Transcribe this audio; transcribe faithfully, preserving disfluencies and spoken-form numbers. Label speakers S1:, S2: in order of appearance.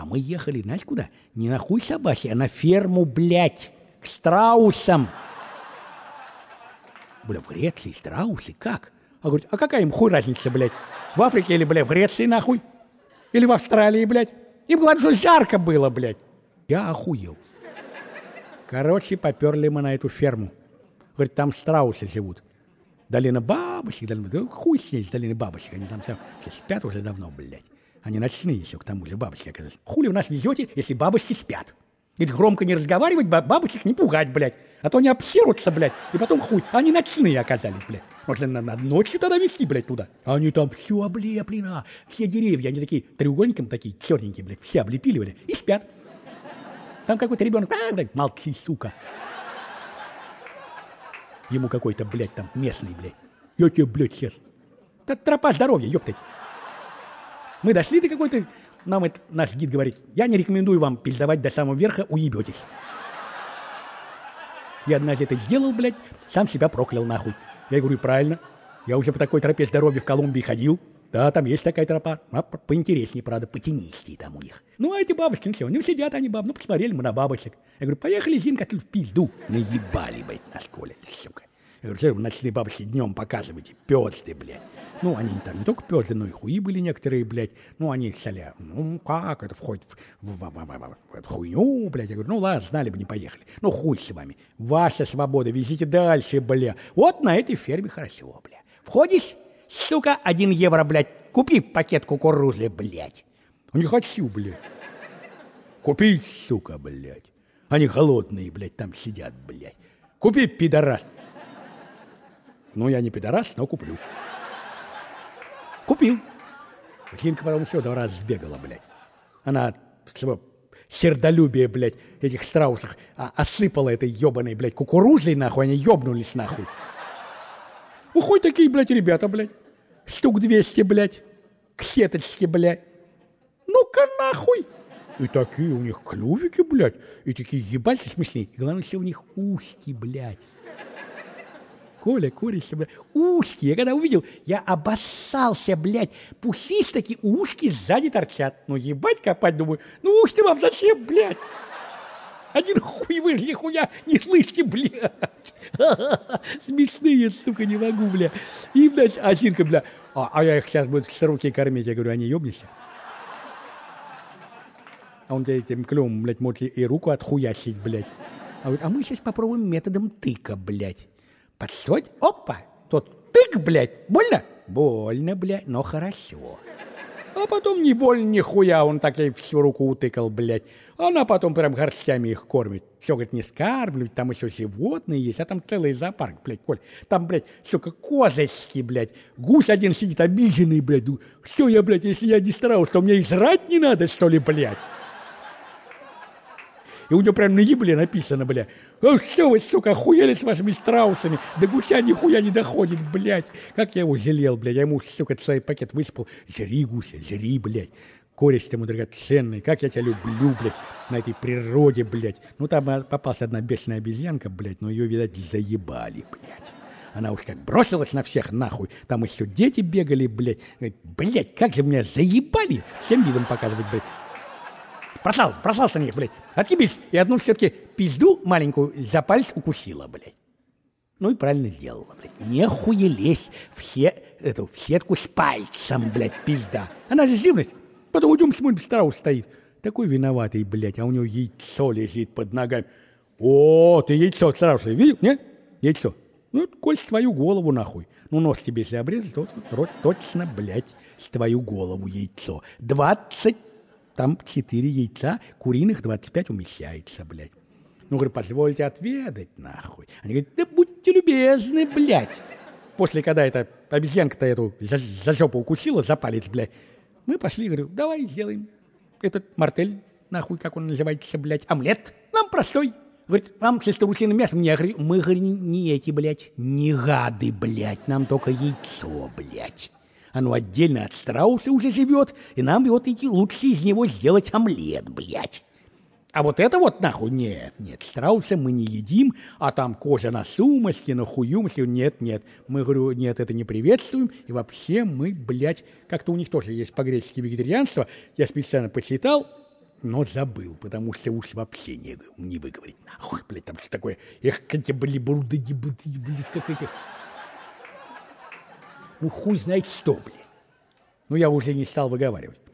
S1: мы ехали, знаешь, куда? Не на хуй собачий, а на ферму, блядь, к страусам. Бля, в Греции страусы? Как? А говорит, а какая им хуй разница, блядь? В Африке или, блядь, в Греции, нахуй? Или в Австралии, блядь? Им главное, что жарко было, блядь. Я охуел. Короче, поперли мы на эту ферму. Говорит, там страусы живут. Долина бабочек, долина... Да хуй с ней, с долины бабочек. Они там все, все спят уже давно, блядь. Они ночные еще, к тому же, бабочки, оказывается. Хули вы нас везете, если бабочки спят? Говорит, громко не разговаривать, бабочек не пугать, блядь. А то они обсерутся, блядь, и потом хуй. Они ночные оказались, блядь. Можно на, на ночью тогда везти, блядь, туда. Они там все облеплено, все деревья, они такие треугольником, такие черненькие, блядь, все облепили, блядь, и спят. Там какой-то ребенок, а, блядь, молчи, сука. Ему какой-то, блядь, там местный, блядь. Я тебе, блядь, сейчас. Это тропа здоровья, ёптать. Мы дошли до какой-то... Нам это, наш гид говорит, я не рекомендую вам пиздовать до самого верха, уебетесь. Я однажды это сделал, блядь, сам себя проклял нахуй. Я говорю, правильно, я уже по такой тропе здоровья в Колумбии ходил. Да, там есть такая тропа. А поинтереснее, правда, потенистее там у них. Ну, а эти бабочки, ну все, ну сидят они, баб, ну посмотрели мы на бабочек. Я говорю, поехали, Зинка, тут в пизду. Наебали, блядь, на школе, сука. Я говорю, что вы ночные бабочки днем показываете, пёзды, блядь. Ну, они там не только пёзды, но и хуи были некоторые, блядь. Ну, они соля, ну, как это входит в, в, в, в, в, в эту хуйню, блядь. Я говорю, ну, ладно, знали бы, не поехали. Ну, хуй с вами. Ваша свобода, везите дальше, бля. Вот на этой ферме хорошо, бля. Входишь, сука, один евро, блядь. Купи пакет кукурузы, блядь. Не хочу, блядь. Купи, сука, блядь. Они голодные, блядь, там сидят, блядь. Купи, пидорас. Ну, я не пидорас, но куплю. Купил. Зинка потом все два раза сбегала, блядь. Она своего сердолюбия, блядь, этих страусов а, осыпала этой ебаной, блядь, кукурузой, нахуй. Они ебнулись, нахуй. Ну, хоть такие, блядь, ребята, блядь. Штук двести, блядь. К сеточке, блядь. Ну-ка, нахуй. И такие у них клювики, блядь. И такие ебальцы смешные. И главное, все у них ушки, блядь. Коля, курица, блядь, ушки. Я когда увидел, я обоссался, блядь. Пусись такие ушки сзади торчат. Ну, ебать копать, думаю. Ну, ушки вам зачем, блядь? Один хуй вы же нихуя не слышите, блядь. Смешные, сука, не могу, блядь. И, блядь, а Зинка, блядь, а, а я их сейчас буду с руки кормить. Я говорю, они ёбнешься? А он этим клювом, блядь, может и руку отхуячить, блядь. А, говорит, а мы сейчас попробуем методом тыка, блядь. Подсоть, опа, тот тык, блядь, больно? Больно, блядь, но хорошо. А потом не больно нихуя, он так ей всю руку утыкал, блядь. Она потом прям горстями их кормит. Все, говорит, не скармливать, там еще животные есть, а там целый зоопарк, блядь, Коль. Там, блядь, сука, козочки, блядь. Гусь один сидит обиженный, блядь. Что я, блядь, если я не страус, то мне и жрать не надо, что ли, блядь? И у него прям на ебле написано, бля. О, что вы, сука, охуели с вашими страусами? До гуся нихуя не доходит, блядь. Как я его жалел, блядь. Я ему, сука, целый пакет высыпал. Жри, гуся, жри, блядь. Корень ему драгоценный. Как я тебя люблю, блядь, на этой природе, блядь. Ну, там попалась одна бешеная обезьянка, блядь, но ее, видать, заебали, блядь. Она уж как бросилась на всех, нахуй. Там еще дети бегали, блядь. Блядь, как же меня заебали. Всем видом показывать, блядь. Бросался, бросался на них, блядь. Отъебись. И одну все-таки пизду маленькую за палец укусила, блядь. Ну и правильно сделала, блядь. Нехуя лезь все, эту, в сетку с пальцем, блядь, пизда. Она же живность. Потом идем, смотрим, страус стоит. Такой виноватый, блядь, а у него яйцо лежит под ногами. О, ты яйцо страуса видел, нет? Яйцо. Ну, коль с твою голову, нахуй. Ну, нос тебе если обрезать, то рот точно, блядь, с твою голову яйцо. Двадцать. Там четыре яйца, куриных двадцать пять умещается, блядь. Ну, говорю, позвольте отведать, нахуй. Они говорят, да будьте любезны, блядь. После, когда эта обезьянка-то эту за, за жопу укусила, за палец, блядь, мы пошли, говорю, давай сделаем этот мартель, нахуй, как он называется, блядь, омлет. Нам простой. Говорит, нам с страусиным мясом не, мы, говорю, не эти, блядь, не гады, блядь, нам только яйцо, блядь. Оно отдельно от страуса уже живет, и нам вот идти лучше из него сделать омлет, блядь. А вот это вот нахуй, нет, нет, страуса мы не едим, а там кожа на сумочке, на хуюмочке, нет, нет. Мы, говорю, нет, это не приветствуем, и вообще мы, блядь, как-то у них тоже есть по-гречески вегетарианство, я специально почитал, но забыл, потому что уж вообще не, не выговорить. Нахуй, блядь, там что такое? Эх, как я, блядь, блядь, блядь, как это... Ну, хуй знает что, блядь. Ну, я уже не стал выговаривать.